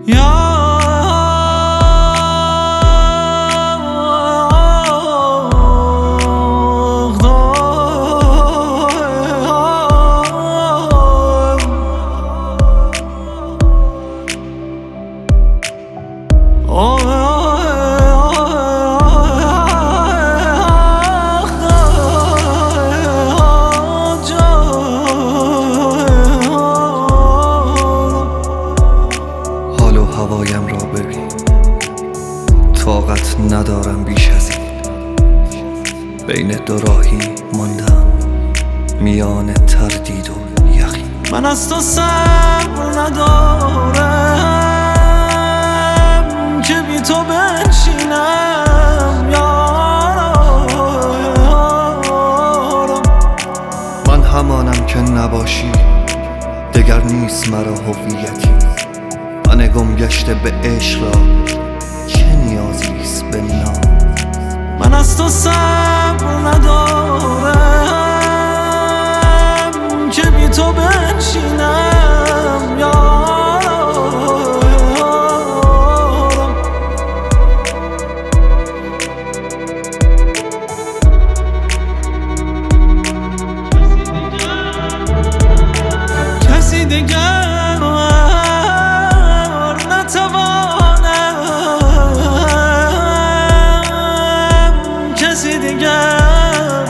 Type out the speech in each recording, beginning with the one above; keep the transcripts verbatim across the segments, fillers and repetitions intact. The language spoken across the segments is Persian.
هوایم را ببین، طاقت ندارم بیش از این. بین دو راهی ماندم، میان تردید و یقین. من از تو صبر ندارم که بی تو بنشینم یارا. من همانم که نباشی دگر نیست مرا هویتی. من گم گشته به عشق را چه نیازیست به نام. من از تو صبر ندارم که بی تو بنشینم یارا. کسی دیگر کسی دیگر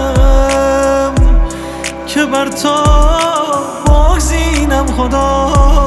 نتوانم که بر تو بگزینم خدا.